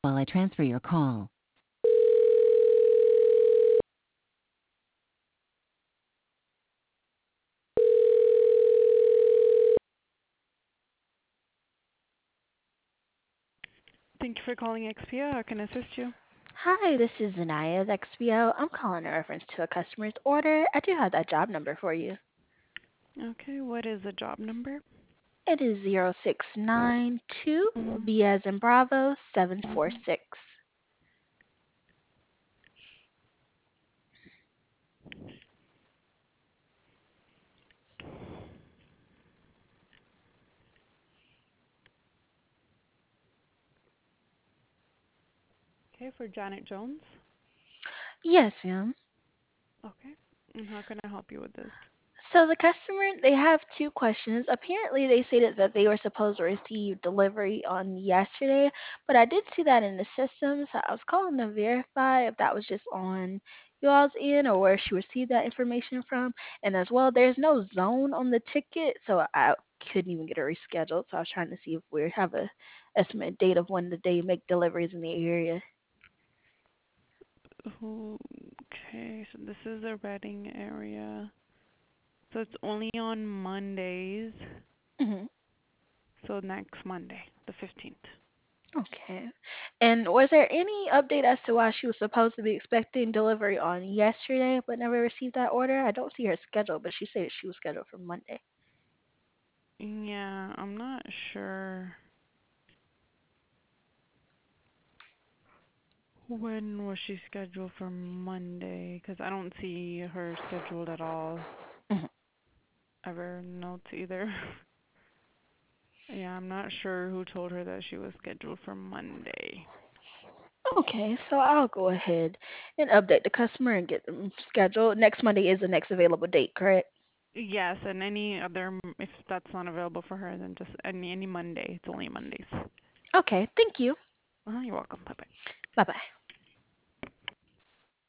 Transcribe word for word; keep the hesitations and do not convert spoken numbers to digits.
while I transfer your call. Thank you for calling X P O. How can I assist you? Hi, this is Zanaya of X P O. I'm calling in reference to a customer's order. I do have that job number for you. Okay, what is the job number? It is zero six nine two B as in Bravo seven four six. Okay, for Janet Jones. Yes, ma'am. Okay, and how can I help you with this? So the customer, they have two questions. Apparently, they stated that they were supposed to receive delivery on yesterday, but I did see that in the system, so I was calling to verify if that was just on you all's end or where she received that information from. And as well, there's no zone on the ticket, so I couldn't even get it rescheduled. So I was trying to see if we have a estimate date of when the day make deliveries in the area. Okay, so this is the Reading area. So it's only on Mondays. Hmm. So next Monday, the fifteenth. Okay. And was there any update as to why she was supposed to be expecting delivery on yesterday but never received that order? I don't see her schedule, but she said she was scheduled for Monday. Yeah, I'm not sure when was she scheduled for Monday because I don't see her scheduled at all. Mhm. Ever notes either. Yeah, I'm not sure who told her that she was scheduled for Monday. Okay, so I'll go ahead and update the customer and get them scheduled. Next Monday is the next available date, correct? Yes, and any other, if that's not available for her, then just any any Monday. It's only Mondays. Okay, thank you. Uh-huh, you're welcome. Bye bye. Bye bye.